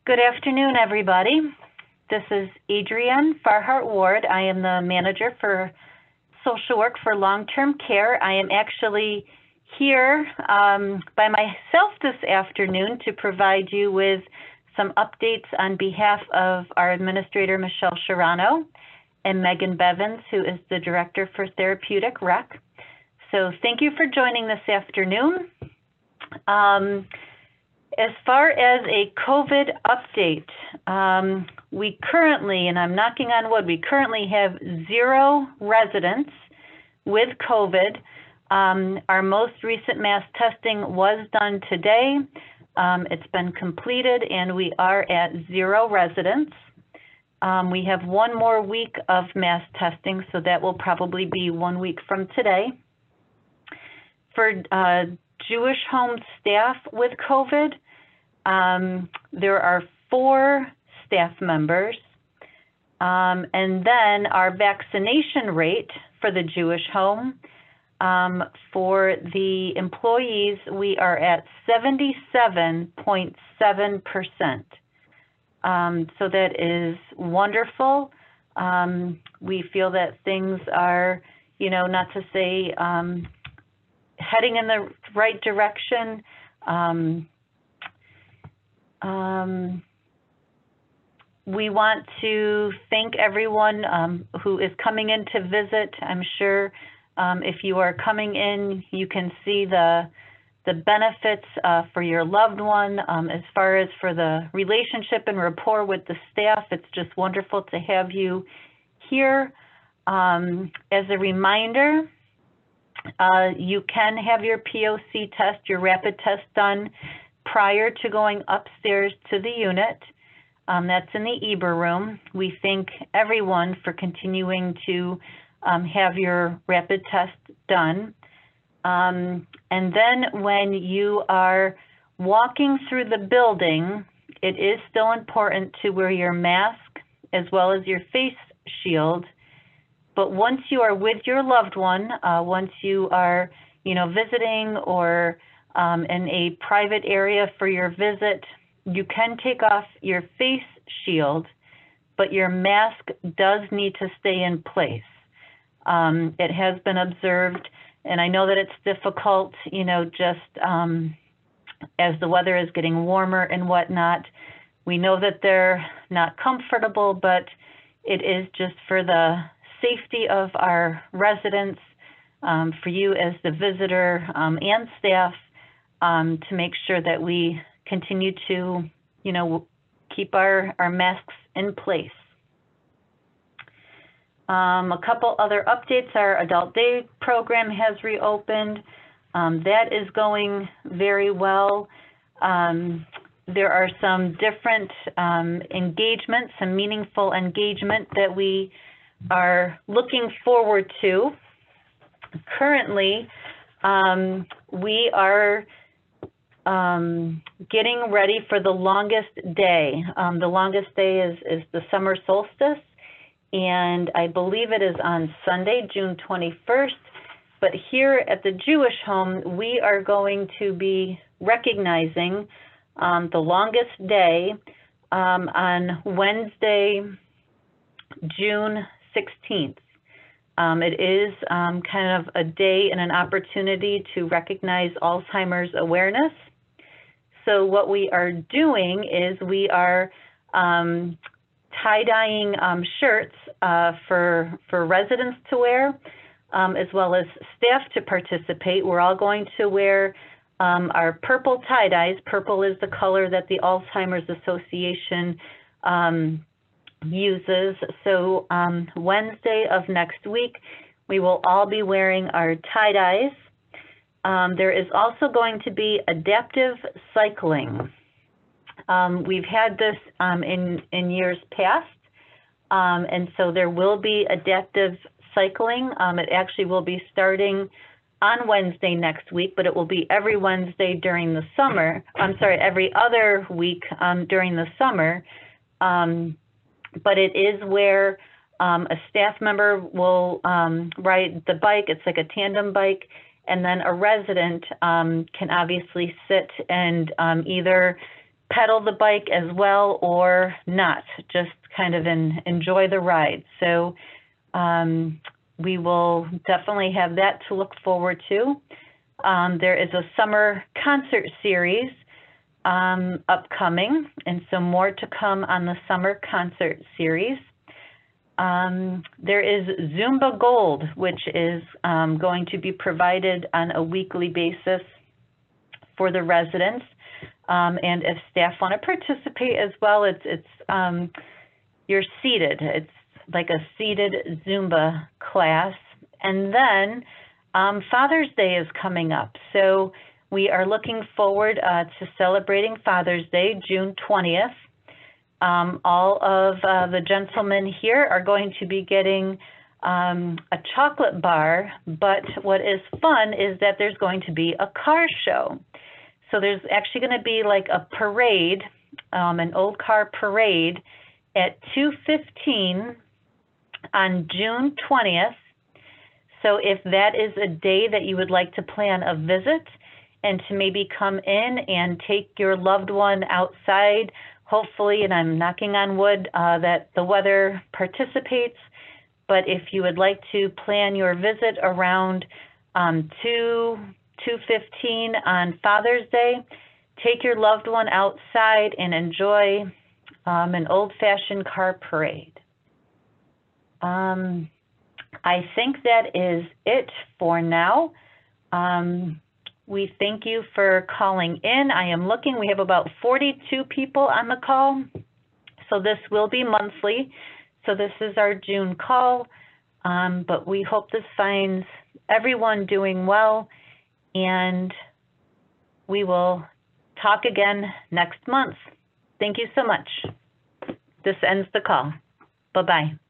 Good afternoon, everybody. This is Adrienne Farhart Ward. I am the manager for social work for long-term care. I am actually here by myself this afternoon to provide you with some updates on behalf of our administrator, Michelle Sharano, and Megan Bevins, who is the director for therapeutic rec. So thank you for joining this afternoon. As far as a COVID update, we currently, and I'm knocking on wood, we currently have 0 residents with COVID. Our most recent mass testing was done today. It's been completed and we are at 0 residents. We have 1 more week of mass testing, so that will probably be 1 week from today. For Jewish home staff with COVID, there are 4 staff members, and then our vaccination rate for the Jewish home, for the employees, we are at 77.7%. So that is wonderful. We feel that things are, not to say heading in the right direction. We want to thank everyone who is coming in to visit. I'm sure if you are coming in, you can see the benefits for your loved one. As far as for the relationship and rapport with the staff, it's just wonderful to have you here. As a reminder, you can have your POC test, your rapid test done prior to going upstairs to the unit. That's in the EBER room. We thank everyone for continuing to have your rapid test done. And then when you are walking through the building, it is still important to wear your mask as well as your face shield. But once you are with your loved one, once you are, visiting or in a private area for your visit, you can take off your face shield, but your mask does need to stay in place. It has been observed, and I know that it's difficult, just as the weather is getting warmer and whatnot. We know that they're not comfortable, but it is just for the safety of our residents, for you as the visitor and staff, to make sure that we continue to, keep our masks in place. A couple other updates. Our Adult Day program has reopened. That is going very well. There are some different engagements, some meaningful engagement that we are looking forward to. Currently, we are getting ready for the longest day. The longest day is the summer solstice, and I believe it is on Sunday, June 21st. But here at the Jewish home, we are going to be recognizing the longest day on Wednesday, June 16th. It is kind of a day and an opportunity to recognize Alzheimer's awareness. So what we are doing is we are tie-dyeing shirts for residents to wear, as well as staff to participate. We're all going to wear our purple tie-dyes. Purple is the color that the Alzheimer's Association uses. So Wednesday of next week, we will all be wearing our tie-dyes. There is also going to be adaptive cycling. We've had this in years past, and so there will be adaptive cycling. It actually will be starting on Wednesday next week, but it will be every Wednesday during the summer. I'm sorry, every other week during the summer. But it is where a staff member will ride the bike. It's like a tandem bike. And then a resident can obviously sit and either pedal the bike as well or not, just kind of enjoy the ride. So we will definitely have that to look forward to. There is a summer concert series upcoming, and so more to come on the summer concert series. There is Zumba Gold, which is going to be provided on a weekly basis for the residents. And if staff want to participate as well, you're seated. It's like a seated Zumba class. And then Father's Day is coming up. So we are looking forward to celebrating Father's Day, June 20th. All of the gentlemen here are going to be getting a chocolate bar, but what is fun is that there's going to be a car show. So there's actually going to be like a parade, an old car parade at 2:15 on June 20th. So if that is a day that you would like to plan a visit and to maybe come in and take your loved one outside, hopefully, and I'm knocking on wood, that the weather participates. But if you would like to plan your visit around 2:15 on Father's Day, take your loved one outside and enjoy an old-fashioned car parade. I think that is it for now. We thank you for calling in. I am looking, we have about 42 people on the call. So this will be monthly. So this is our June call, but we hope this finds everyone doing well, and we will talk again next month. Thank you so much. This ends the call. Bye-bye.